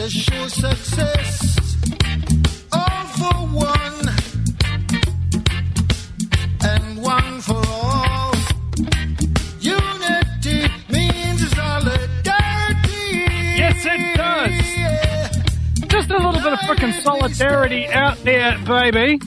sure success. All for one, and one for all. Unity means solidarity. Yes, it does. Just a little bit of frickin' solidarity out there, baby.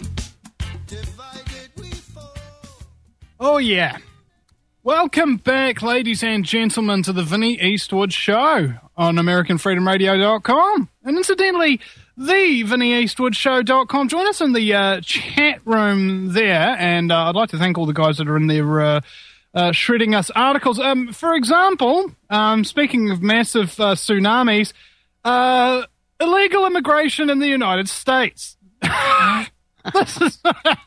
Oh, yeah. Welcome back, ladies and gentlemen, to the Vinnie Eastwood Show on AmericanFreedomRadio.com. And incidentally, the VinnieEastwoodShow.com. Join us in the chat room there, and I'd like to thank all the guys that are in there shredding us articles. For example, speaking of massive tsunamis, illegal immigration in the United States. This is...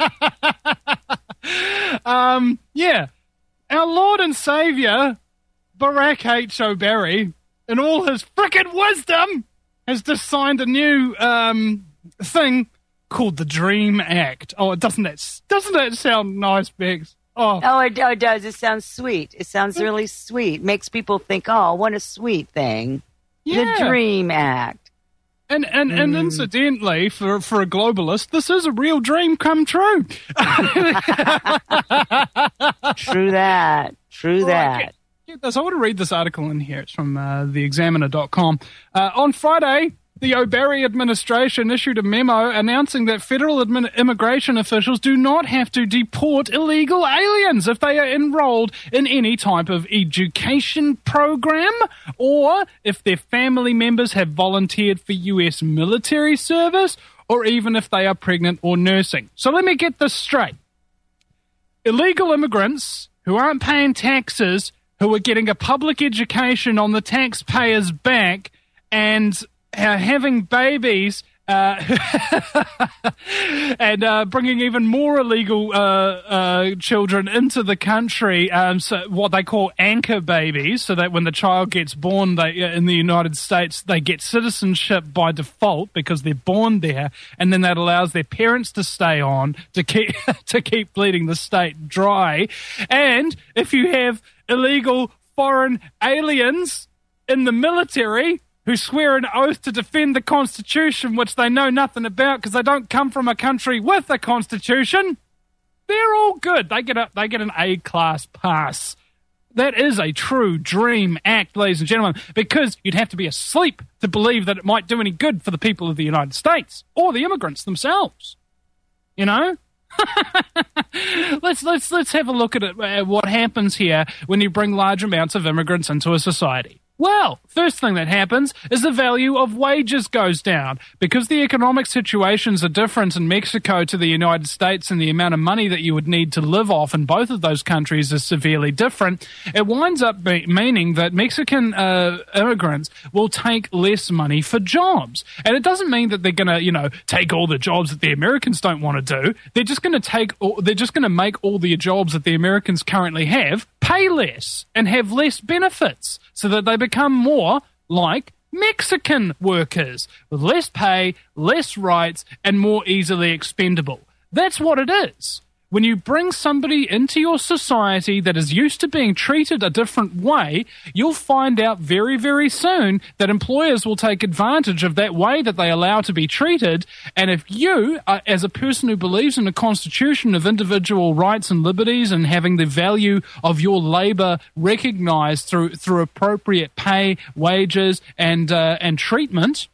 yeah. Our Lord and Saviour, Barack H. Obama, in all his frickin' wisdom, has just signed a new thing called the Dream Act. Oh, doesn't that sound nice, Bex? Oh, it does. It sounds sweet. It sounds really sweet. Makes people think, oh, what a sweet thing. Yeah. The Dream Act. And incidentally, for a globalist, this is a real dream come true. True that. Get this. I want to read this article in here. It's from theexaminer.com. On Friday, the Obama administration issued a memo announcing that federal immigration officials do not have to deport illegal aliens if they are enrolled in any type of education program or if their family members have volunteered for U.S. military service or even if they are pregnant or nursing. So let me get this straight. Illegal immigrants who aren't paying taxes, who are getting a public education on the taxpayer's back and having babies and bringing even more illegal children into the country, so what they call anchor babies, so that when the child gets born in the United States, they get citizenship by default because they're born there, and then that allows their parents to stay on to keep bleeding the state dry. And if you have illegal foreign aliens in the military who swear an oath to defend the Constitution, which they know nothing about because they don't come from a country with a Constitution, they're all good. They get an A-class pass. That is a true Dream Act, ladies and gentlemen, because you'd have to be asleep to believe that it might do any good for the people of the United States or the immigrants themselves. You know? Let's have a look at what happens here when you bring large amounts of immigrants into a society. Well, first thing that happens is the value of wages goes down. Because the economic situations are different in Mexico to the United States and the amount of money that you would need to live off in both of those countries is severely different, it winds up meaning that Mexican immigrants will take less money for jobs. And it doesn't mean that they're going to, take all the jobs that the Americans don't want to do. They're just going to make all the jobs that the Americans currently have pay less and have less benefits so that they become more like Mexican workers with less pay, less rights, and more easily expendable. That's what it is. When you bring somebody into your society that is used to being treated a different way, you'll find out very, very soon that employers will take advantage of that way that they allow to be treated. And if you, as a person who believes in the Constitution of individual rights and liberties and having the value of your labor recognized through appropriate pay, wages, and treatment,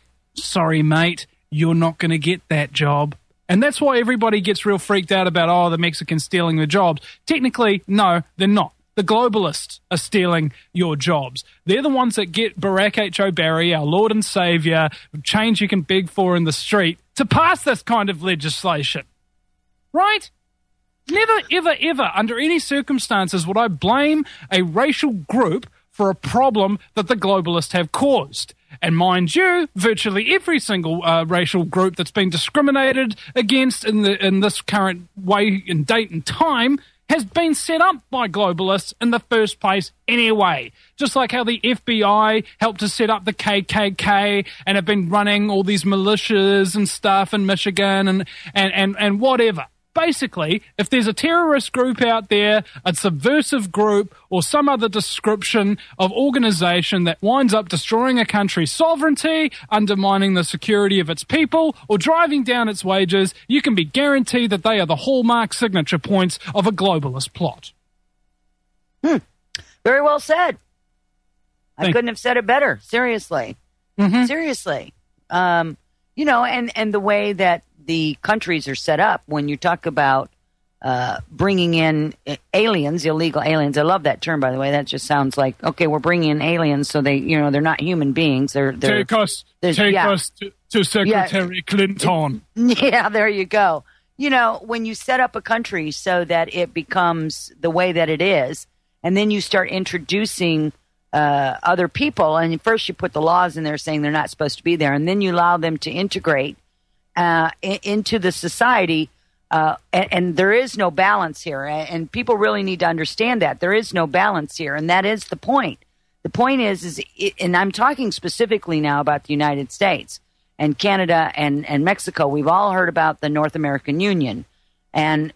sorry, mate, you're not going to get that job. And that's why everybody gets real freaked out about, the Mexicans stealing the jobs. Technically, no, they're not. The globalists are stealing your jobs. They're the ones that get Barack H. Obama, our Lord and Savior, change you can beg for in the street, to pass this kind of legislation. Right? Never, ever, ever, under any circumstances, would I blame a racial group for a problem that the globalists have caused. And mind you, virtually every single racial group that's been discriminated against in this current way and date and time has been set up by globalists in the first place anyway. Just like how the FBI helped to set up the KKK and have been running all these militias and stuff in Michigan and whatever. basically, if there's a terrorist group out there, a subversive group, or some other description of organization that winds up destroying a country's sovereignty, undermining the security of its people, or driving down its wages, you can be guaranteed that they are the hallmark signature points of a globalist plot. Very well said. I couldn't have said it better. Seriously. Seriously. You know, and the way that the countries are set up, when you talk about bringing in aliens, illegal aliens. I love that term, by the way. That just sounds like, okay, we're bringing in aliens, so they, you know, they're not human beings. Take us to Secretary Clinton. Yeah, there you go. You know, when you set up a country so that it becomes the way that it is, and then you start introducing other people, and first you put the laws in there saying they're not supposed to be there, and then you allow them to integrate into the society, and there is no balance here, and people really need to understand that there is no balance here, and that is the point. The point is and I'm talking specifically now about the United States and Canada and Mexico. We've all heard about the North American Union, and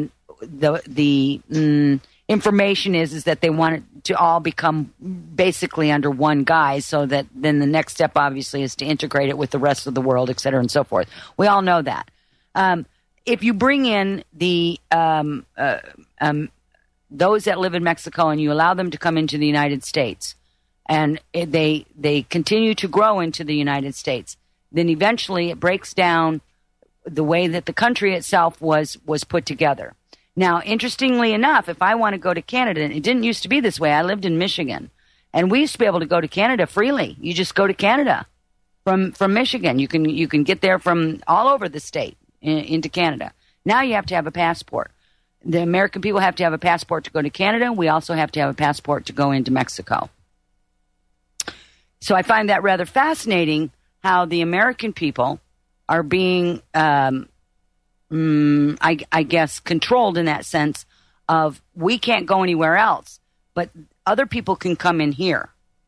the information is that they want it to all become basically under one guise, so that then the next step obviously is to integrate it with the rest of the world, et cetera, and so forth. We all know that. If you bring in the those that live in Mexico and you allow them to come into the United States, and they continue to grow into the United States, then eventually it breaks down the way that the country itself was put together. Now, interestingly enough, if I want to go to Canada, and it didn't used to be this way. I lived in Michigan, and we used to be able to go to Canada freely. You just go to Canada from Michigan. You can get there from all over the state into Canada. Now you have to have a passport. The American people have to have a passport to go to Canada. We also have to have a passport to go into Mexico. So I find that rather fascinating, how the American people are being I guess, controlled in that sense of we can't go anywhere else, but other people can come in here.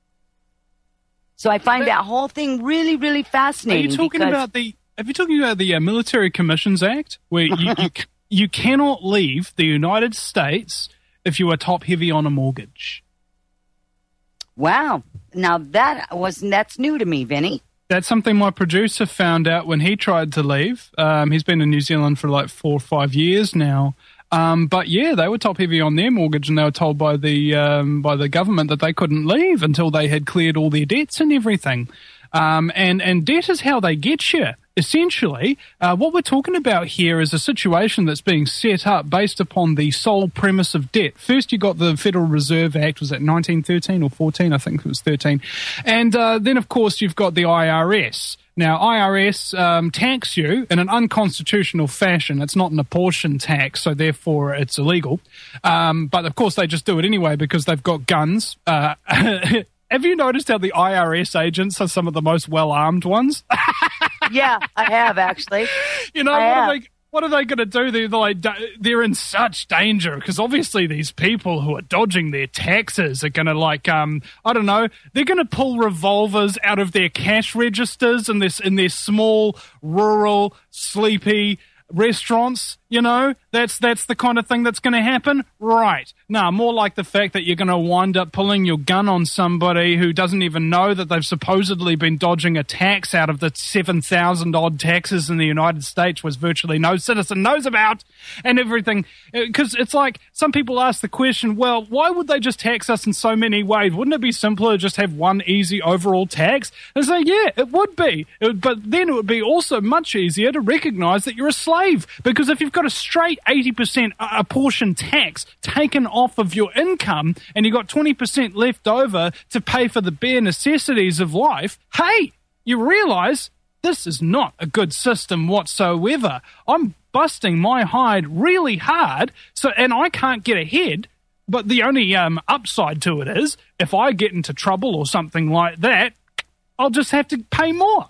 So I find that whole thing really, really fascinating. Are you talking about the Military Commissions Act, where you cannot leave the United States if you are top heavy on a mortgage? Wow. Now that's new to me, Vinny. That's something my producer found out when he tried to leave. He's been in New Zealand for like 4 or 5 years now. But yeah, they were top heavy on their mortgage, and they were told by the government that they couldn't leave until they had cleared all their debts and everything. And debt is how they get you. Essentially, what we're talking about here is a situation that's being set up based upon the sole premise of debt. First, you got the Federal Reserve Act, was that 1913 or 14? I think it was 13. And then, of course, you've got the IRS. Now, IRS tax you in an unconstitutional fashion. It's not an apportioned tax, so therefore it's illegal. But, of course, they just do it anyway because they've got guns. Have you noticed how the IRS agents are some of the most well-armed ones? Yeah, I have, actually. You know, what are they going to do? They're in such danger because obviously these people who are dodging their taxes are going to I don't know, they're going to pull revolvers out of their cash registers in their small, rural, sleepy restaurants. You know, that's the kind of thing that's going to happen, right? No, more like the fact that you're going to wind up pulling your gun on somebody who doesn't even know that they've supposedly been dodging a tax out of the 7,000 odd taxes in the United States, which virtually no citizen knows about, and everything. Because it's like, some people ask the question, well, why would they just tax us in so many ways? Wouldn't it be simpler to just have one easy overall tax? And say, yeah, it would be. But then it would be also much easier to recognize that you're a slave. Because if you've got a straight 80% apportioned tax taken off of your income and you've got 20% left over to pay for the bare necessities of life, hey, you realize this is not a good system whatsoever. I'm busting my hide really hard, and I can't get ahead. But the only upside to it is if I get into trouble or something like that, I'll just have to pay more.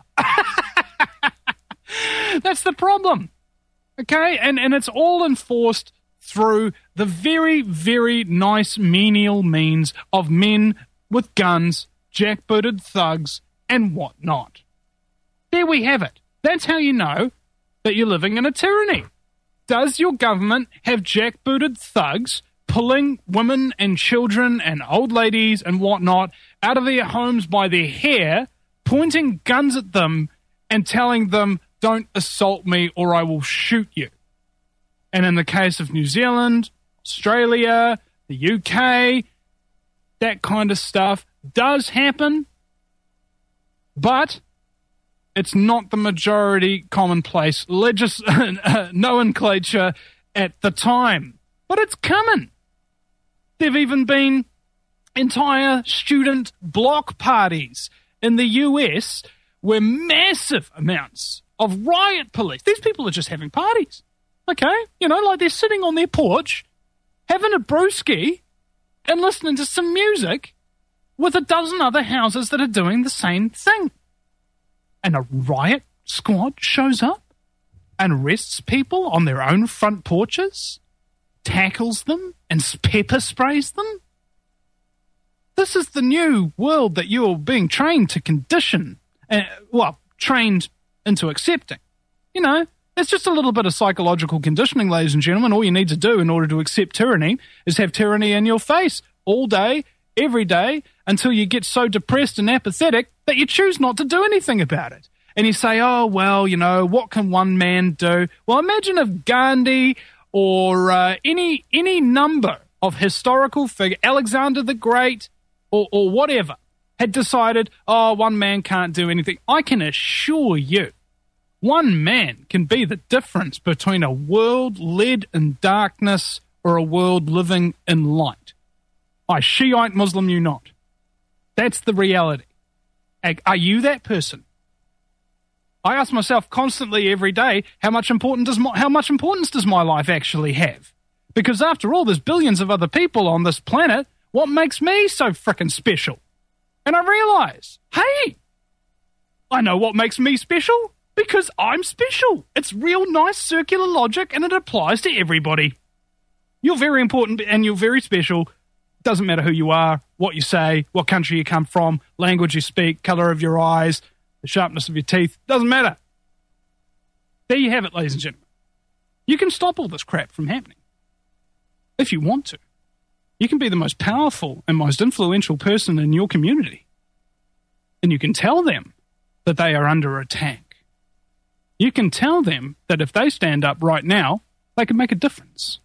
That's the problem. Okay, and it's all enforced through the very, very nice menial means of men with guns, jackbooted thugs, and whatnot. There we have it. That's how you know that you're living in a tyranny. Does your government have jackbooted thugs pulling women and children and old ladies and whatnot out of their homes by their hair, pointing guns at them and telling them, don't assault me or I will shoot you? And in the case of New Zealand, Australia, the UK, that kind of stuff does happen, but it's not the majority commonplace nomenclature at the time. But it's coming. There've even been entire student block parties in the US where massive amounts of riot police, these people are just having parties, okay? You know, like they're sitting on their porch, having a brewski and listening to some music with a dozen other houses that are doing the same thing. And a riot squad shows up and arrests people on their own front porches, tackles them, and pepper sprays them. This is the new world that you're being trained to condition, trained into accepting. You know, it's just a little bit of psychological conditioning, ladies and gentlemen. All you need to do in order to accept tyranny is have tyranny in your face all day, every day, until you get so depressed and apathetic that you choose not to do anything about it. And you say, oh, well, you know, what can one man do? Well, imagine if Gandhi or any number of historical figure, Alexander the Great or whatever, had decided, oh, one man can't do anything. I can assure you, one man can be the difference between a world led in darkness or a world living in light. I Shiite Muslim, you not. That's the reality. Are you that person? I ask myself constantly every day, how much importance does my life actually have? Because after all, there's billions of other people on this planet. What makes me so frickin' special? And I realize, hey, I know what makes me special because I'm special. It's real nice circular logic and it applies to everybody. You're very important and you're very special. Doesn't matter who you are, what you say, what country you come from, language you speak, color of your eyes, the sharpness of your teeth. Doesn't matter. There you have it, ladies and gentlemen. You can stop all this crap from happening if you want to. You can be the most powerful and most influential person in your community. And you can tell them that they are under attack. You can tell them that if they stand up right now, they can make a difference.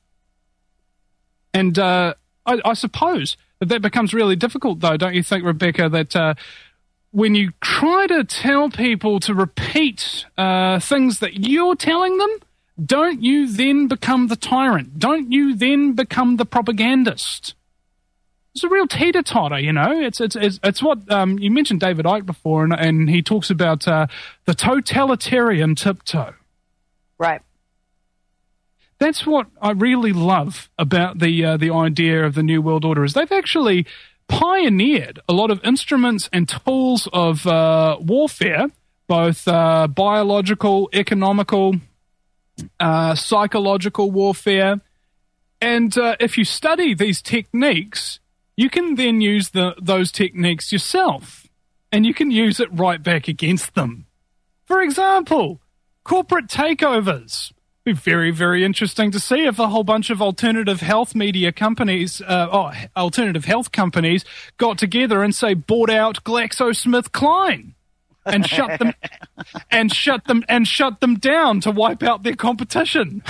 And I suppose that becomes really difficult, though, don't you think, Rebecca, that when you try to tell people to repeat things that you're telling them, don't you then become the tyrant? Don't you then become the propagandist? It's a real teeter-totter, you know. It's what you mentioned David Icke before, and he talks about the totalitarian tiptoe. Right. That's what I really love about the idea of the New World Order, is they've actually pioneered a lot of instruments and tools of warfare, both biological, economical, psychological warfare. And if you study these techniques, you can then use those techniques yourself, and you can use it right back against them. For example, corporate takeovers. Be very, very interesting to see if a whole bunch of alternative health media companies, alternative health companies, got together and say bought out GlaxoSmithKline and shut them down to wipe out their competition.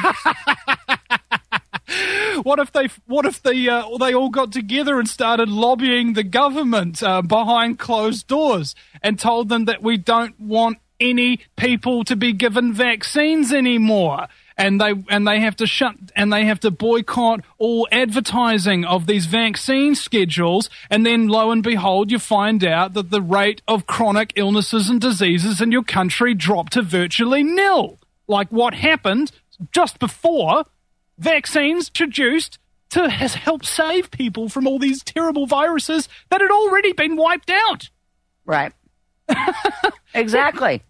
What if they all got together and started lobbying the government behind closed doors and told them that we don't want any people to be given vaccines anymore, and they have to boycott all advertising of these vaccine schedules, and then lo and behold you find out that the rate of chronic illnesses and diseases in your country dropped to virtually nil, like what happened just before vaccines introduced to help save people from all these terrible viruses that had already been wiped out. Right. Exactly.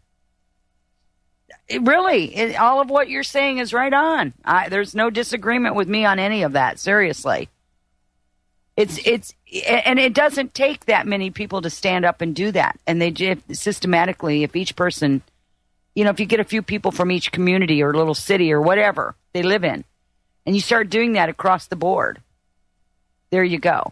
All of what you're saying is right on. There's no disagreement with me on any of that. Seriously. And it doesn't take that many people to stand up and do that. And they systematically, if each person if you get a few people from each community or little city or whatever they live in, and you start doing that across the board, there you go.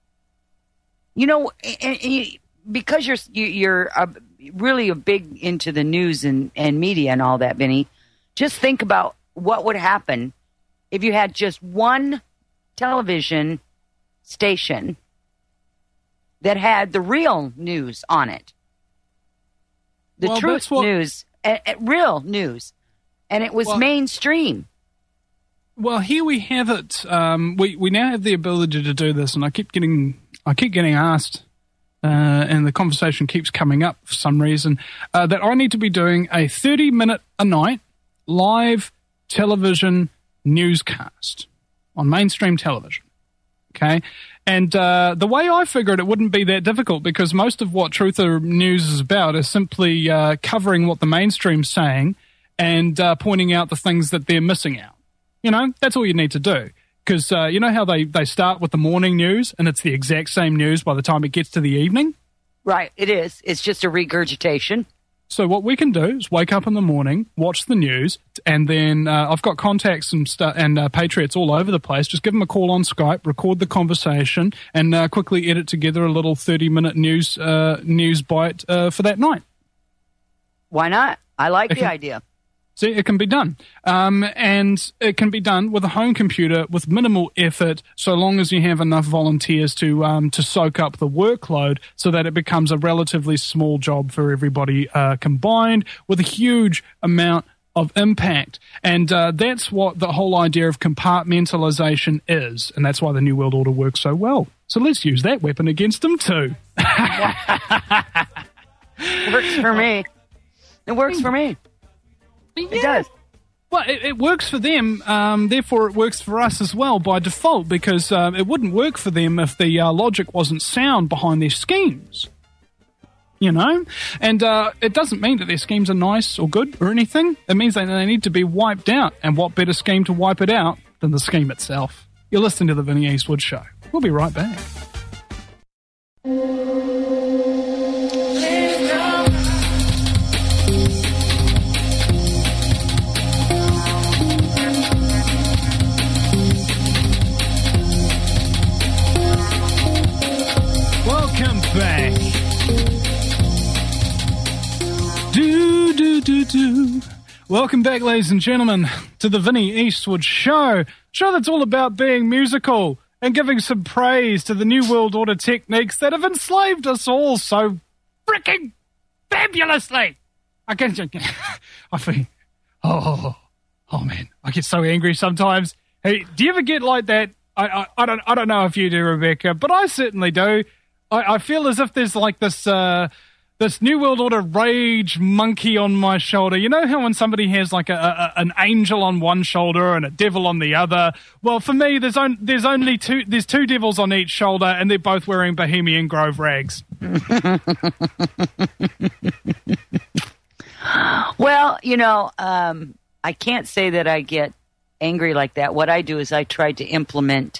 Because you're really big into the news and media and all that, Vinny, just think about what would happen if you had just one television station that had the real news on it. The truth news, real news. And it was mainstream. Well, here we have it. We now have the ability to do this, and I keep getting asked, and the conversation keeps coming up for some reason, that I need to be doing a 30-minute a night live television newscast on mainstream television. Okay? And the way I figured it wouldn't be that difficult, because most of what Truther News is about is simply covering what the mainstream's saying and pointing out the things that they're missing out. That's all you need to do. Because you know how they start with the morning news and it's the exact same news by the time it gets to the evening? Right, it is. It's just a regurgitation. So what we can do is wake up in the morning, watch the news, and then I've got contacts and patriots all over the place. Just give them a call on Skype, record the conversation, and quickly edit together a little 30-minute news bite for that night. Why not? I like the idea. See, it can be done. And it can be done with a home computer with minimal effort, so long as you have enough volunteers to soak up the workload so that it becomes a relatively small job for everybody combined with a huge amount of impact. And that's what the whole idea of compartmentalization is. And that's why the New World Order works so well. So let's use that weapon against them too. Works for me. It works for me. Yeah. It does. Well, it works for them, therefore it works for us as well by default, because it wouldn't work for them if the logic wasn't sound behind their schemes. And it doesn't mean that their schemes are nice or good or anything. It means that they need to be wiped out, and what better scheme to wipe it out than the scheme itself. You're listening to The Vinny Eastwood Show. We'll be right back. Welcome back. Welcome back, ladies and gentlemen, to the Vinny Eastwood Show. Show that's all about being musical and giving some praise to the New World Order techniques that have enslaved us all so freaking fabulously. I feel, oh man, I get so angry sometimes. Hey, do you ever get like that? I don't know if you do, Rebecca, but I certainly do. I feel as if there's like this New World Order rage monkey on my shoulder. You know how when somebody has like an angel on one shoulder and a devil on the other? Well, for me, there's two devils on each shoulder, and they're both wearing Bohemian Grove rags. Well, I can't say that I get angry like that. What I do is I try to implement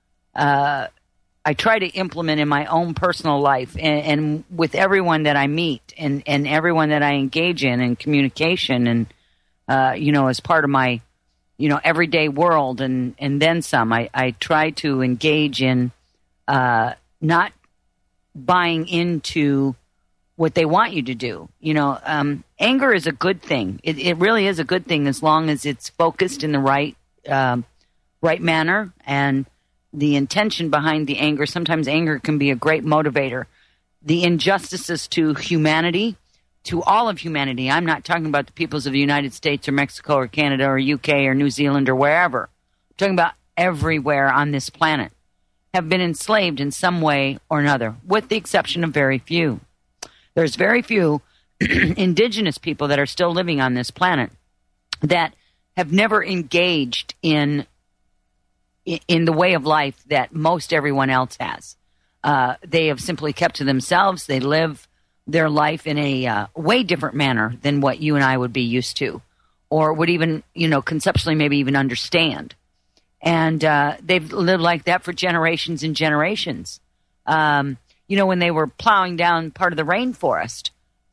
in my own personal life and with everyone that I meet and everyone that I engage in communication and, as part of my, everyday world and then some. I try to engage in not buying into what they want you to do. Anger is a good thing. It really is a good thing as long as it's focused in the right manner and the intention behind the anger. Sometimes anger can be a great motivator. The injustices to humanity, to all of humanity. I'm not talking about the peoples of the United States or Mexico or Canada or UK or New Zealand or wherever. I'm talking about everywhere on this planet have been enslaved in some way or another, with the exception of very few. There's very few indigenous people that are still living on this planet that have never engaged in the way of life that most everyone else has. They have simply kept to themselves. They live their life in a way different manner than what you and I would be used to, or would even, conceptually maybe even understand. And they've lived like that for generations and generations. When they were plowing down part of the rainforest,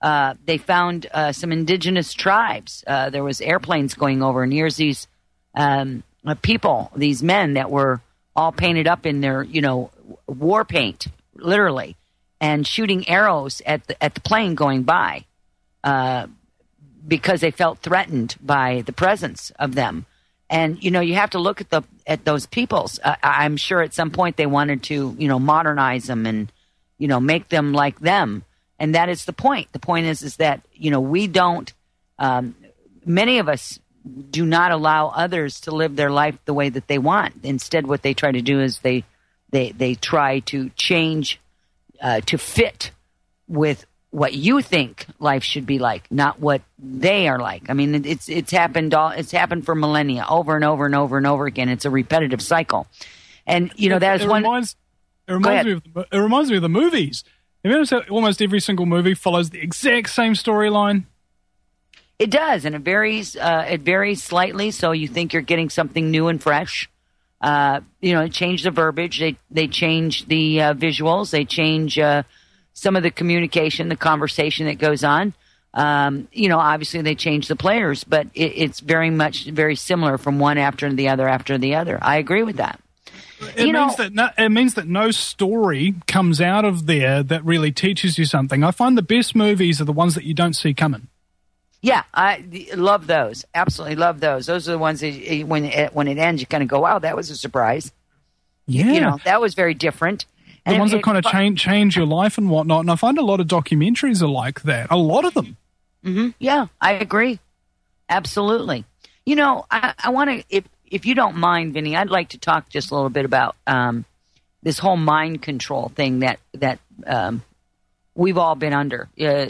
they found some indigenous tribes. There was airplanes going over, and here's these people, these men that were all painted up in their, war paint, literally, and shooting arrows at the plane going by because they felt threatened by the presence of them. And you have to look at those peoples. I'm sure at some point they wanted to modernize them and make them like them. And that is the point. The point is that we don't. Many of us do not allow others to live their life the way that they want. Instead, what they try to do is they try to change to fit with what you think life should be like, not what they are like. I mean, it's happened for millennia, over and over and over and over again. It's a repetitive cycle, and that is one. It reminds me of the movies. Have you noticed how almost every single movie follows the exact same storyline? It does, and it varies. It varies slightly, so you think you're getting something new and fresh. Change the verbiage. They change the visuals. They change some of the communication, the conversation that goes on. Obviously they change the players, but it's very similar from one after the other after the other. I agree with that. It means that no story comes out of there that really teaches you something. I find the best movies are the ones that you don't see coming. Yeah, I love those. Absolutely love those. Those are the ones that when it ends, you kind of go, wow, that was a surprise. Yeah. That was very different. The ones that kind of change your life and whatnot. And I find a lot of documentaries are like that. A lot of them. Mm-hmm. Yeah, I agree. Absolutely. I want to, if you don't mind, Vinny, I'd like to talk just a little bit about this whole mind control thing that we've all been under.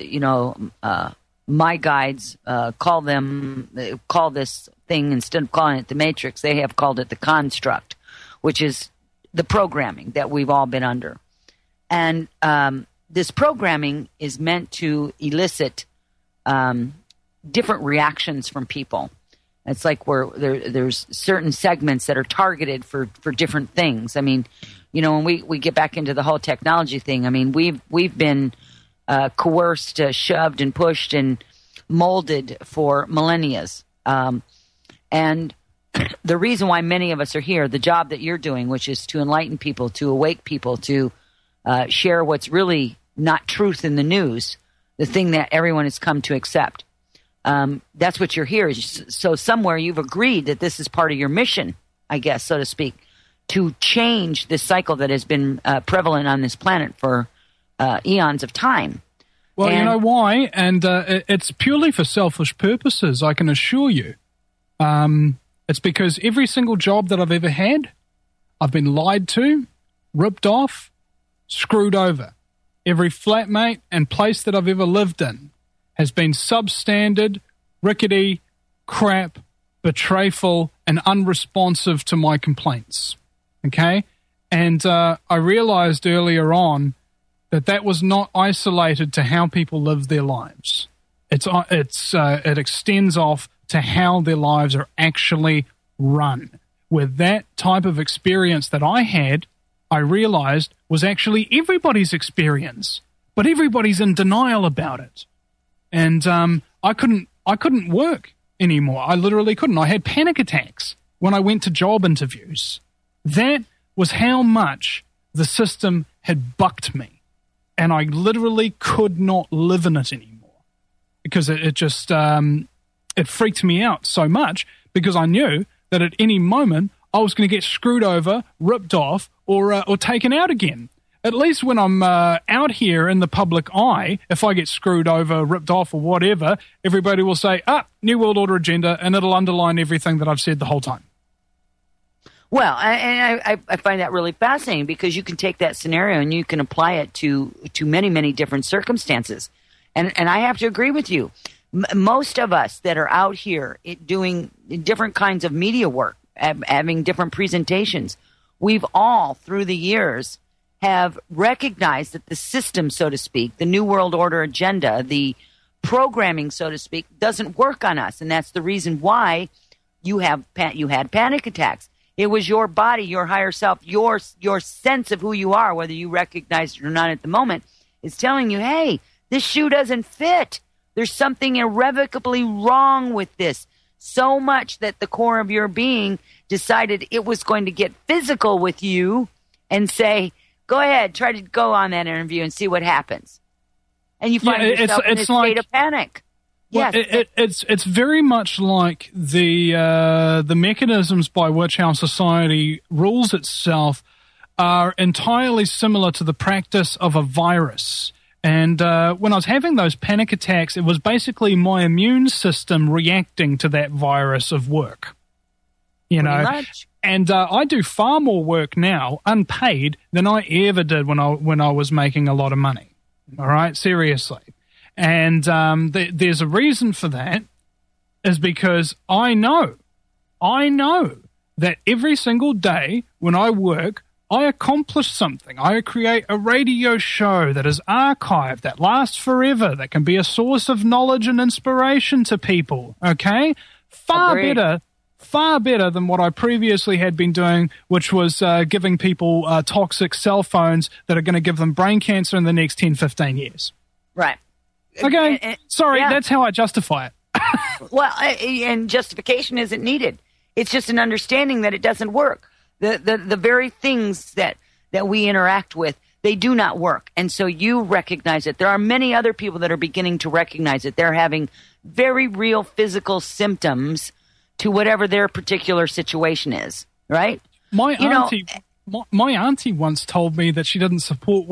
My guides call this thing, instead of calling it the Matrix, they have called it the construct, which is the programming that we've all been under. And this programming is meant to elicit different reactions from people. It's like there's certain segments that are targeted for different things. I mean, when we get back into the whole technology thing, I mean, we've been coerced, shoved, and pushed and molded for millennia. And the reason why many of us are here, the job that you're doing, which is to enlighten people, to awake people, to share what's really not truth in the news, the thing that everyone has come to accept. That's what you're here. So somewhere you've agreed that this is part of your mission, I guess, so to speak, to change this cycle that has been prevalent on this planet for eons of time. Well, you know why? And it's purely for selfish purposes, I can assure you. It's because every single job that I've ever had, I've been lied to, ripped off, screwed over. Every flatmate and place that I've ever lived in has been substandard, rickety, crap, betrayful, and unresponsive to my complaints. Okay? And I realized earlier on that was not isolated to how people live their lives. It extends off to how their lives are actually run. With that type of experience that I had, I realized was actually everybody's experience, but everybody's in denial about it. And I couldn't work anymore. I literally couldn't. I had panic attacks when I went to job interviews. That was how much the system had bucked me. And I literally could not live in it anymore because it just it freaked me out so much because I knew that at any moment I was going to get screwed over, ripped off, or taken out again. At least when I'm out here in the public eye, if I get screwed over, ripped off, or whatever, everybody will say, New World Order agenda, and it'll underline everything that I've said the whole time. Well, I find that really fascinating because you can take that scenario and you can apply it to many, many different circumstances. And I have to agree with you. Most of us that are out here doing different kinds of media work, having different presentations, we've all, through the years, have recognized that the system, so to speak, the New World Order agenda, the programming, so to speak, doesn't work on us. And that's the reason why you had panic attacks. It was your body, your higher self, your sense of who you are, whether you recognize it or not at the moment, is telling you, hey, This shoe doesn't fit. There's something irrevocably wrong with this. So much that the core of your being decided it was going to get physical with you and say, go ahead, try to go on that interview and see what happens. And you find yourself in a state of panic. Well, Yes. it's very much like the mechanisms by which our society rules itself are entirely similar to the practice of a virus. And when I was having those panic attacks, it was basically my immune system reacting to that virus of work. You know, much. and I do far more work now, unpaid, than I ever did when I was making a lot of money. All right, seriously. And there's a reason for that, is because I know that every single day when I work, I accomplish something. I create a radio show that is archived, that lasts forever, that can be a source of knowledge and inspiration to people, okay? Far better than what I previously had been doing, which was giving people toxic cell phones that are going to give them brain cancer in the next 10, 15 years. Right. Okay, sorry, yeah. That's how I justify it. Well, and justification isn't needed. It's just an understanding that it doesn't work. The very things that we interact with, they do not work. And so you recognize it. There are many other people that are beginning to recognize it. They're having very real physical symptoms to whatever their particular situation is, right? My auntie once told me that she didn't support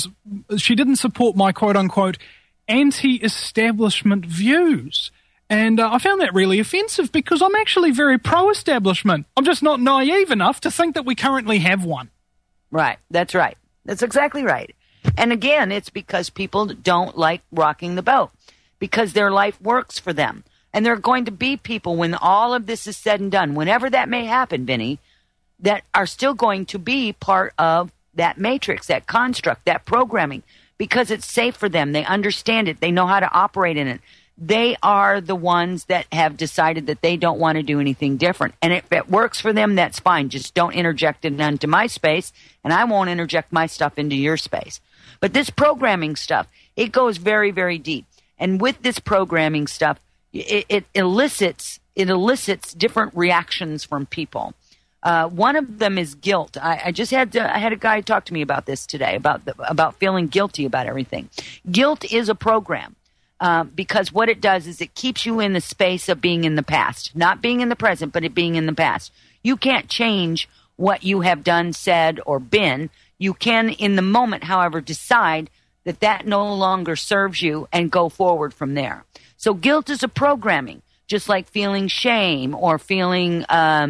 my quote unquote anti-establishment views. And I found that really offensive because I'm actually very pro-establishment. I'm just not naive enough to think that we currently have one. Right. That's right. That's exactly right. And again, it's because people don't like rocking the boat because their life works for them. And there are going to be people when all of this is said and done, whenever that may happen, Vinny, that are still going to be part of that matrix, that construct, that programming, because it's safe for them. They understand it. They know how to operate in it. They are the ones that have decided that they don't want to do anything different. And if it works for them, that's fine. Just don't interject it into my space, and I won't interject my stuff into your space. But this programming stuff, it goes very, very deep. And with this programming stuff, it elicits different reactions from people. One of them is guilt. I had a guy talk to me about this today, about feeling guilty about everything. Guilt is a program. Because what it does is it keeps you in the space of being in the past, not being in the present, but it being in the past. You can't change what you have done, said, or been. You can, in the moment, however, decide that no longer serves you and go forward from there. So guilt is a programming, just like feeling shame or feeling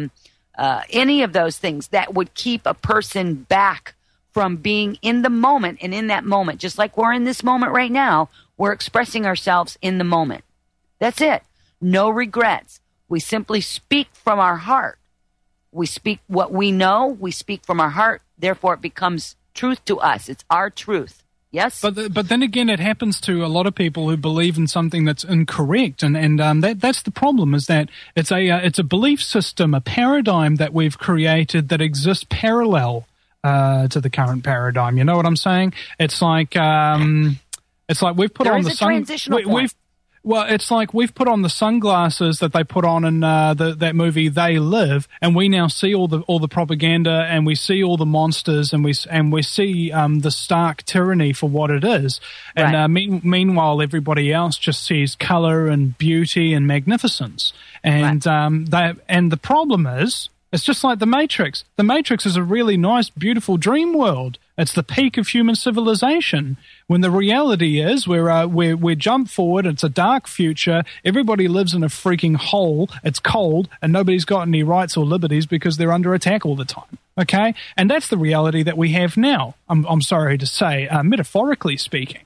any of those things that would keep a person back from being in the moment. And in that moment, just like we're in this moment right now, we're expressing ourselves in the moment. That's it. No regrets. We simply speak from our heart. We speak what we know. We speak from our heart. Therefore, it becomes truth to us. It's our truth. Yes? But then again, it happens to a lot of people who believe in something that's incorrect. And that's the problem, is that it's a belief system, a paradigm that we've created that exists parallel to the current paradigm. You know what I'm saying? It's like... It's like we've put on the it's like we've put on the sunglasses that they put on in that movie They Live, and we now see all the propaganda, and we see all the monsters, and we see the stark tyranny for what it is. And Right. Meanwhile, everybody else just sees color and beauty and magnificence. And and the problem is, it's just like the Matrix. The Matrix is a really nice, beautiful dream world. It's the peak of human civilization. When the reality is, we jump forward. It's a dark future. Everybody lives in a freaking hole. It's cold, and nobody's got any rights or liberties because they're under attack all the time. Okay, and that's the reality that we have now. I'm sorry to say, metaphorically speaking.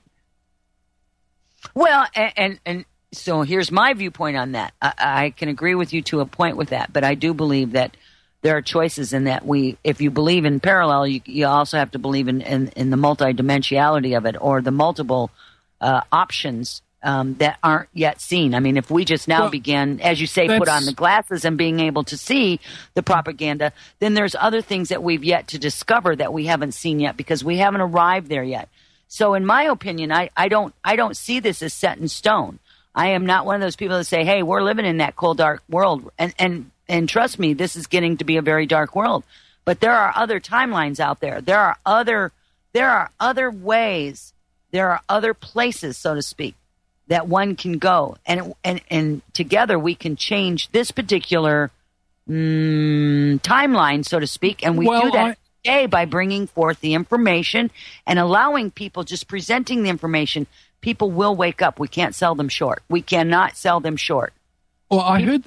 Well, and so here's my viewpoint on that. I can agree with you to a point with that, but I do believe that there are choices in that if you believe in parallel, you also have to believe in the multidimensionality of it, or the multiple options that aren't yet seen. I mean, if we just now began, as you say, put on the glasses and being able to see the propaganda, then there's other things that we've yet to discover that we haven't seen yet because we haven't arrived there yet. So in my opinion, I don't see this as set in stone. I am not one of those people that say, hey, we're living in that cold, dark world. And trust me, this is getting to be a very dark world. But there are other timelines out there. There are other ways. There are other places, so to speak, that one can go. And together we can change this particular timeline, so to speak. And we do that today by bringing forth the information and allowing people, just presenting the information. People will wake up. We can't sell them short. We cannot sell them short. Well, I heard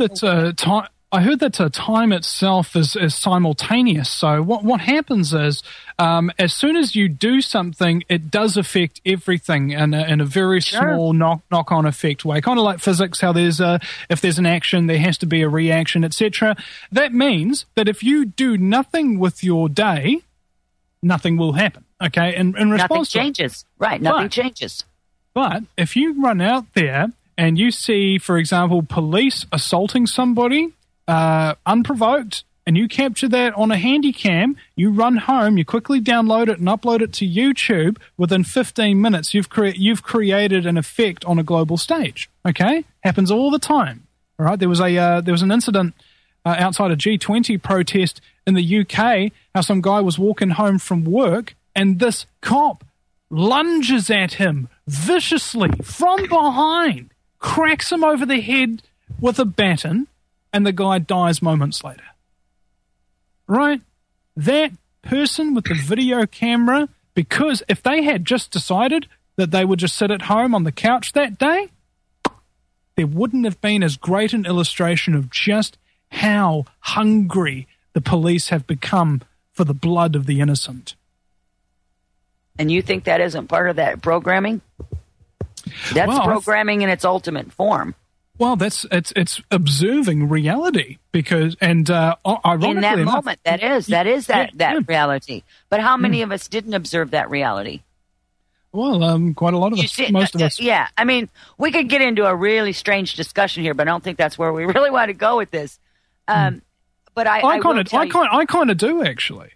that time itself is simultaneous. So what happens is, as soon as you do something, it does affect everything in a very small knock-on effect way. Kind of like physics, how if there's an action, there has to be a reaction, etc. That means that if you do nothing with your day, nothing will happen. Okay, in response, nothing changes. Right, nothing changes. But if you run out there and you see, for example, police assaulting somebody unprovoked, and you capture that on a handy cam, you run home, you quickly download it and upload it to YouTube, within 15 minutes you've created an effect on a global stage. Okay? Happens all the time. All right? There was an incident outside a G20 protest in the UK, how some guy was walking home from work and this cop lunges at him viciously from behind, cracks him over the head with a baton, and the guy dies moments later. Right? That person with the video camera, because if they had just decided that they would just sit at home on the couch that day, there wouldn't have been as great an illustration of just how hungry the police have become for the blood of the innocent. And you think that isn't part of that programming? That's programming in its ultimate form. Well, it's observing reality because, and ironically in that enough, moment, that is reality. But how many of us didn't observe that reality? Well, quite a lot of us. Most of us. Yeah, I mean, we could get into a really strange discussion here, but I don't think that's where we really want to go with this. But I kind of do actually.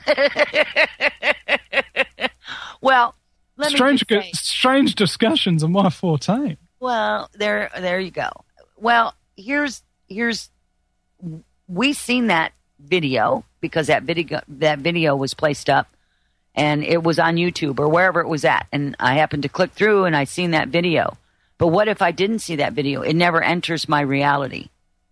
Well, strange discussions are my forte. Well, there you go. Well, here's we seen that video because that video was placed up and it was on YouTube or wherever it was at, and I happened to click through and I seen that video. But what if I didn't see that video? It never enters my reality.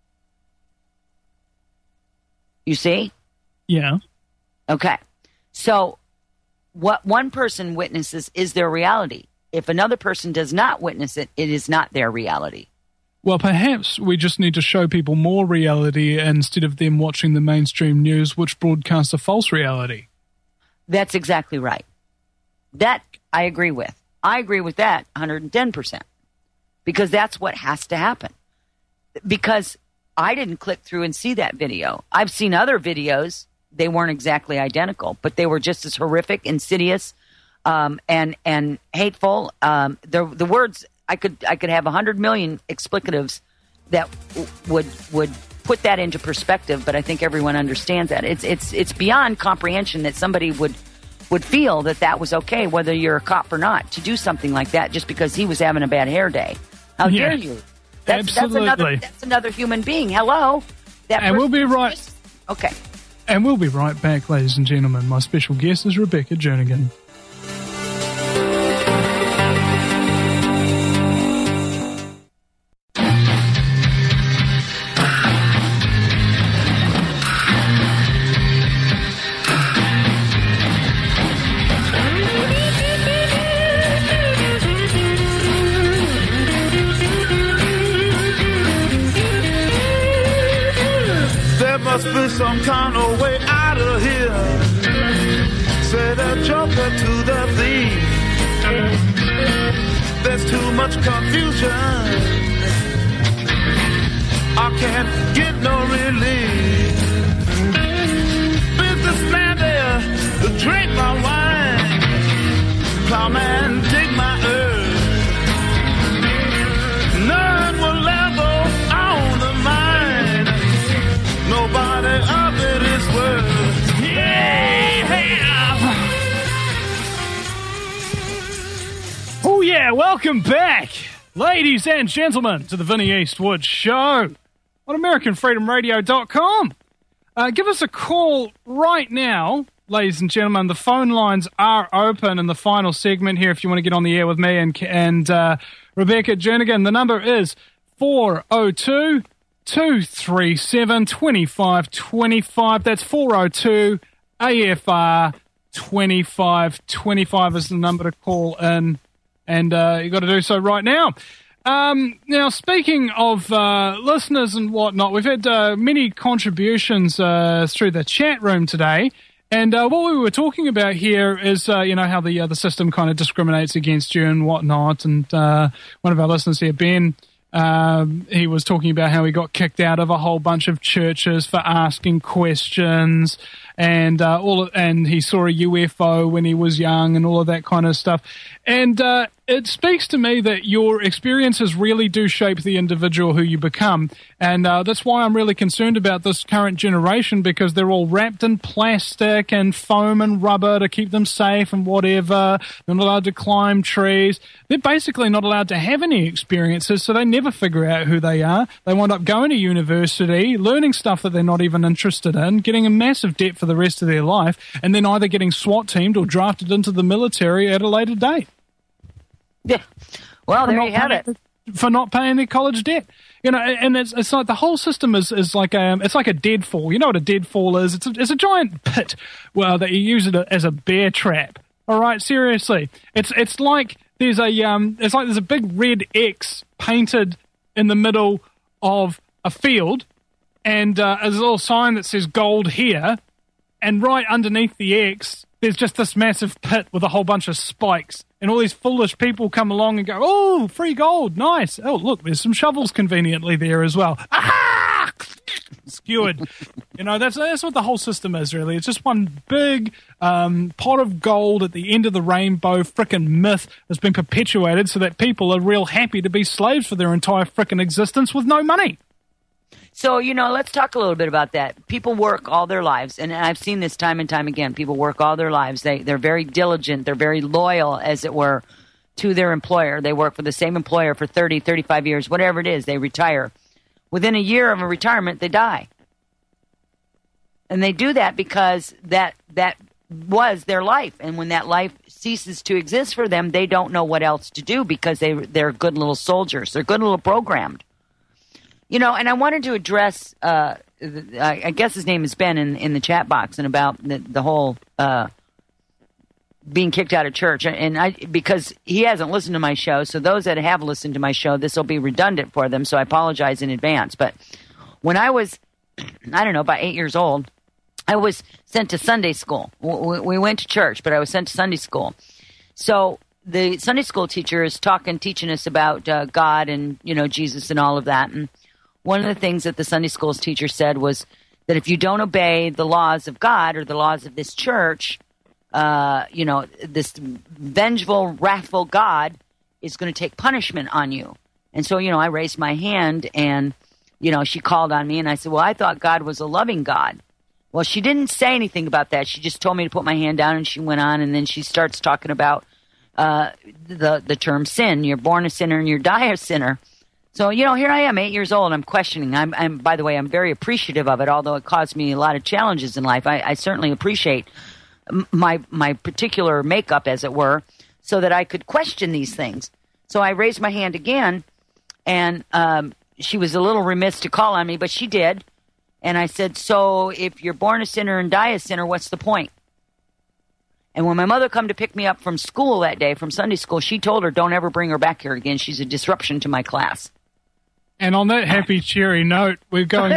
You see? Yeah. Okay. So what one person witnesses is their reality. If another person does not witness it, it is not their reality. Well, perhaps we just need to show people more reality instead of them watching the mainstream news, which broadcasts a false reality. That's exactly right. That I agree with. I agree with that 110%. Because that's what has to happen. Because I didn't click through and see that video. I've seen other videos. They weren't exactly identical, but they were just as horrific, insidious, and hateful. The words I could have 100 million explicatives that would put that into perspective. But I think everyone understands that it's beyond comprehension that somebody would feel that was okay, whether you're a cop or not, to do something like that just because he was having a bad hair day. How dare you? Absolutely. That's another human being. Hello. And we'll be right. Okay. And we'll be right back, ladies and gentlemen. My special guest is Rebecca Jernigan. Must be some kind of way out of here. Say the joker to the thief. There's too much confusion. I can't get no relief. Businessman there to drink my wine. Plowman dig my earth. None will ever own the mine. Nobody of it is worth. Yeah. yeah, welcome back, ladies and gentlemen, to the Vinny Eastwood Show on AmericanFreedomRadio.com. Give us a call right now, ladies and gentlemen. The phone lines are open in the final segment here if you want to get on the air with me and Rebecca Jernigan. The number is 402-237-2525. That's 402-AFR-2525 is the number to call in. And you've got to do so right now. Now, speaking of listeners and whatnot, we've had many contributions through the chat room today. And what we were talking about here is, how the system kind of discriminates against you and whatnot. And one of our listeners here, Ben, he was talking about how he got kicked out of a whole bunch of churches for asking questions. And and he saw a UFO when he was young and all of that kind of stuff. And it speaks to me that your experiences really do shape the individual who you become. And that's why I'm really concerned about this current generation, because they're all wrapped in plastic and foam and rubber to keep them safe and whatever. They're not allowed to climb trees. They're basically not allowed to have any experiences, so they never figure out who they are. They wind up going to university, learning stuff that they're not even interested in, getting in massive debt for the rest of their life, and then either getting SWAT teamed or drafted into the military at a later date. Yeah. Well, there you have it. For not paying their college debt. And it's like the whole system is like it's like a deadfall. You know what a deadfall is? It's a giant pit, well, that you use it as a bear trap. All right, seriously. It's like there's a big red X painted in the middle of a field, and there's a little sign that says gold here, and right underneath the X there's just this massive pit with a whole bunch of spikes. And all these foolish people come along and go, oh, free gold, nice. Oh, look, there's some shovels conveniently there as well. Ah! Skewered. That's what the whole system is, really. It's just one big pot of gold at the end of the rainbow frickin' myth that's been perpetuated so that people are real happy to be slaves for their entire frickin' existence with no money. So, let's talk a little bit about that. People work all their lives, and I've seen this time and time again. People work all their lives. They're very diligent. They're very loyal, as it were, to their employer. They work for the same employer for 30, 35 years, whatever it is. They retire. Within a year of a retirement, they die. And they do that because that was their life. And when that life ceases to exist for them, they don't know what else to do because they're good little soldiers. They're good little programmed. And I wanted to address, I guess his name is Ben in the chat box, and about the whole being kicked out of church. And because he hasn't listened to my show, so those that have listened to my show, this will be redundant for them, so I apologize in advance. But when I was, about 8 years old, I was sent to Sunday school. We went to church, but I was sent to Sunday school. So the Sunday school teacher is teaching us about God and, Jesus and all of that. And one of the things that the Sunday school's teacher said was that if you don't obey the laws of God or the laws of this church, this vengeful, wrathful God is going to take punishment on you. And so, I raised my hand and, she called on me and I said, well, I thought God was a loving God. Well, she didn't say anything about that. She just told me to put my hand down, and she went on, and then she starts talking about the term sin. You're born a sinner and you die a sinner. So, here I am, 8 years old. I'm questioning. I'm by the way, I'm very appreciative of it, although it caused me a lot of challenges in life. I certainly appreciate my particular makeup, as it were, so that I could question these things. So I raised my hand again, and she was a little remiss to call on me, but she did. And I said, so if you're born a sinner and die a sinner, what's the point? And when my mother come to pick me up from school that day, from Sunday school, she told her, don't ever bring her back here again. She's a disruption to my class. And on that happy, cheery note, we're going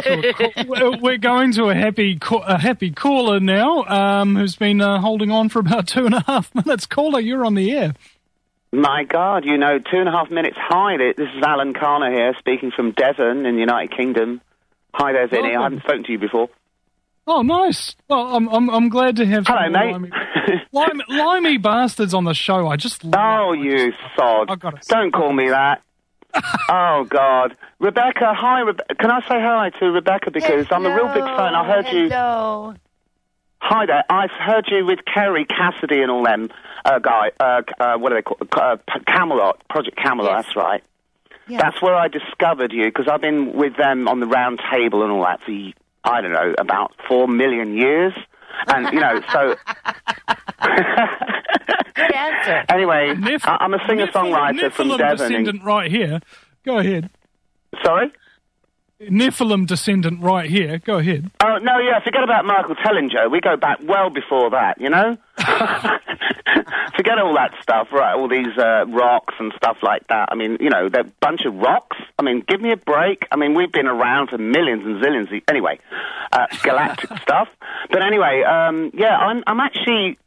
to a happy caller now, who's been holding on for about 2.5 minutes. Caller, you're on the air. My God, 2.5 minutes. Hi, this is Alan Carner here, speaking from Devon in the United Kingdom. Hi there, Vinny. I haven't spoken to you before. Oh, nice. Well, I'm glad to have. Hello, mate. Limey bastards on the show. I just love. Oh, you sod! Don't call me that. Oh God, Rebecca. Hi, can I say hi to Rebecca because I'm a real big fan. I heard you. Hello. Hi there. I've heard you with Kerry Cassidy and all them what are they called? Camelot, Project Camelot. Yes. That's right. Yeah. That's where I discovered you, because I've been with them on the round table and all that for, I don't know, about 4 million years. And, you know, so... Good answer. Anyway, I'm a singer-songwriter from Nephilim Devon. descendant right here. Go ahead. Sorry? Nephilim descendant right here. Go ahead. Oh, no, yeah, forget about Michael Tellinger. We go back well before that, you know? Forget all that stuff, right, all these rocks and stuff like that. I mean, you know, they're a bunch of rocks. I mean, give me a break. I mean, we've been around for millions and zillions. Anyway, galactic stuff. But anyway, yeah, I'm actually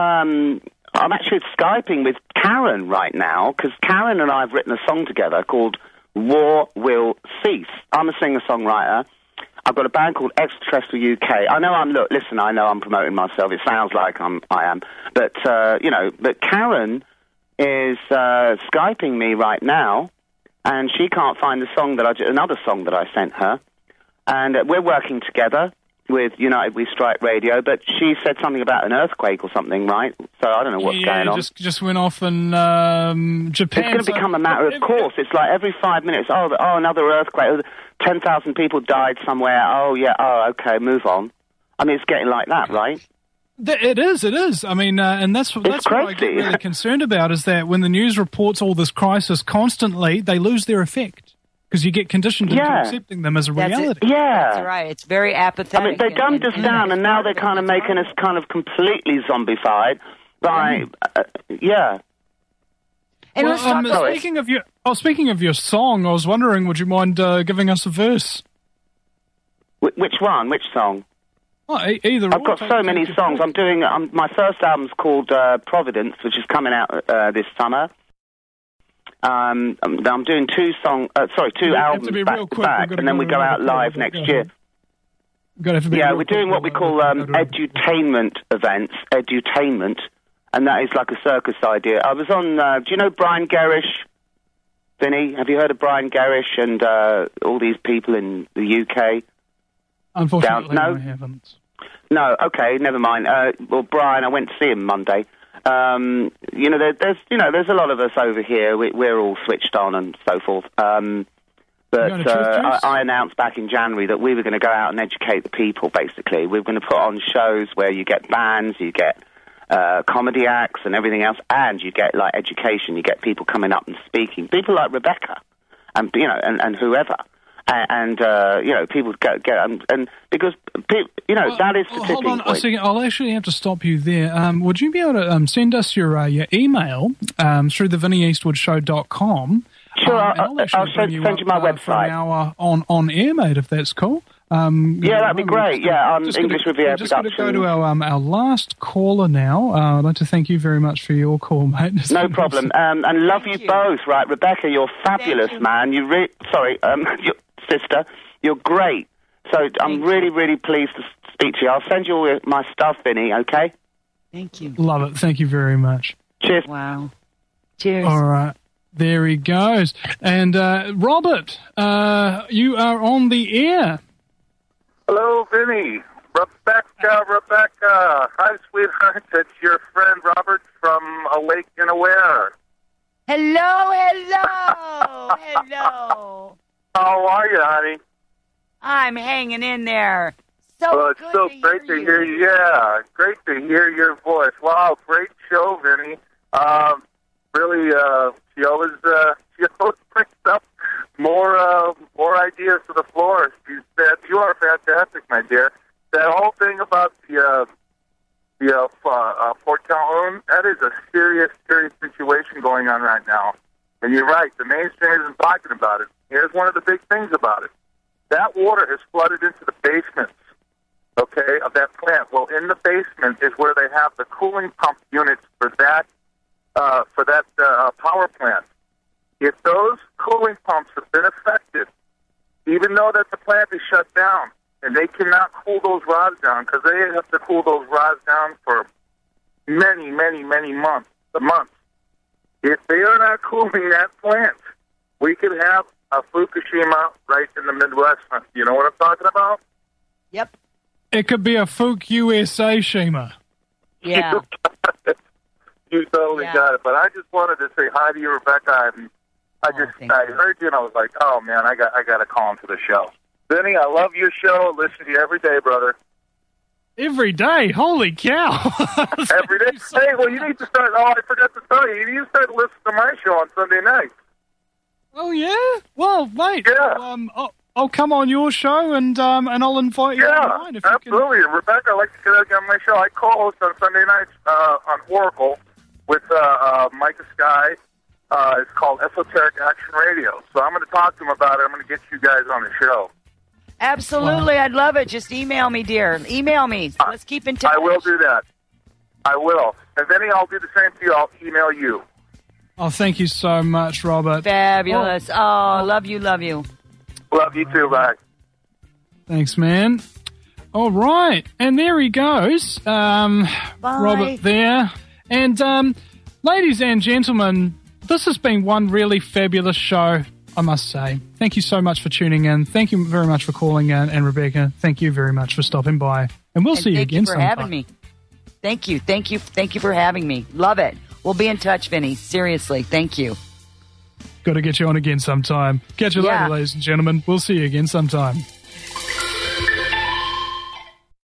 Skyping with Karen right now, because Karen and I have written a song together called War Will Cease. I'm a singer-songwriter. I've got a band called Extraterrestrial UK. I know I'm promoting myself. It sounds like I am. But, but Karen is Skyping me right now, and she can't find another song that I sent her. And we're working together with United We Strike Radio, but she said something about an earthquake or something, right? So I don't know what's going on. Just went off in Japan. It's going to become a matter of course. It's like every 5 minutes, another earthquake. 10,000 people died somewhere. Okay, move on. I mean, it's getting like that, right? It is. I mean, and that's what I get really concerned about, is that when the news reports all this crisis constantly, they lose their effect. Because you get conditioned into accepting them as a reality. That's right. It's very apathetic. I mean, they dumbed us down, and now they're kind of making us kind of completely zombified by, And let's talk about speaking of your song, I was wondering, would you mind giving us a verse? Which one? Which song? Oh, either. I've got so many songs. I'm doing. My first album's called Providence, which is coming out this summer. I'm doing two albums back, and then we go out live next year. We're doing what we call edutainment events, edutainment, and that is like a circus idea. I was on, do you know Brian Gerrish, Vinny? Have you heard of Brian Gerrish and all these people in the UK? Unfortunately, I haven't. No, okay, never mind. Well, Brian, I went to see him Monday. There's a lot of us over here. We're all switched on and so forth. But I announced back in January that we were going to go out and educate the people, basically. We were going to put on shows where you get bands, you get comedy acts and everything else, and you get, like, education. You get people coming up and speaking. People like Rebecca and whoever. And people get and because that is the tipping hold on point. a second. I'll actually have to stop you there. Would you be able to send us your email through the VinnyEastwoodShow.com? Sure, I'll send you my website for an hour on air, mate. If that's cool. That'd be great. English Riviera Just Productions. going to go to our last caller now. I'd like to thank you very much for your call, mate. No problem. And love you both, right? Rebecca, you're fabulous, man. Your sister, you're great. So I'm really, really pleased to speak to you. I'll send you all my stuff, Vinny, okay? Thank you. Love it. Thank you very much. Cheers. Wow. Cheers. All right. There he goes. And Robert, you are on the air. Hello, Vinny. Rebecca. Hi, sweetheart. It's your friend Robert from Awake and Aware. Hello. How are you, honey? I'm hanging in there. It's so great to hear you. Yeah, great to hear your voice. Wow, great show, Vinny. Really, she always brings up more ideas to the floor. She said, "You are fantastic, my dear." That whole thing about the Port Calhoun, that is a serious situation going on right now. And you're right, the mainstream isn't talking about it. Here's one of the big things about it. That water has flooded into the basements, okay, of that plant. Well, in the basement is where they have the cooling pump units for that power plant. If those cooling pumps have been affected, even though that the plant is shut down, and they cannot cool those rods down, because they have to cool those rods down for many months. If they are not cooling that plant, we could have a Fukushima right in the Midwest. You know what I'm talking about? Yep. It could be a Fook USA, Shima. Yeah. You totally got it. But I just wanted to say hi to you, Rebecca. And I heard you, and I was like, oh man, I got to call into the show. Vinny, I love your show. Listen to you every day, brother. Every day? Holy cow! Every day. Hey, well, you need to start. Oh, I forgot to tell you. You need to start listening to my show on Sunday night. Oh yeah. Well, mate. Yeah. I'll come on your show and I'll invite you on mine. If Absolutely. You can. Rebecca, I'd like to get on my show. I co-host on Sunday nights on Oracle with Micah Sky. It's called Esoteric Action Radio. So I'm going to talk to him about it. I'm going to get you guys on the show. Absolutely. Wow. I'd love it. Just email me, dear. Email me. Let's keep in touch. I will do that. I will. And then I'll do the same to you. I'll email you. Oh, thank you so much, Robert. Fabulous. Oh, love you, love you. Love you too. Bye. Thanks, man. All right. And there he goes. Bye. Robert there. And ladies and gentlemen, this has been one really fabulous show, I must say. Thank you so much for tuning in. Thank you very much for calling in. And Rebecca, thank you very much for stopping by. And we'll see you again sometime. Thank you for having me. Thank you. Thank you. Thank you for having me. Love it. We'll be in touch, Vinny. Seriously. Thank you. Got to get you on again sometime. Catch you later, ladies and gentlemen. We'll see you again sometime.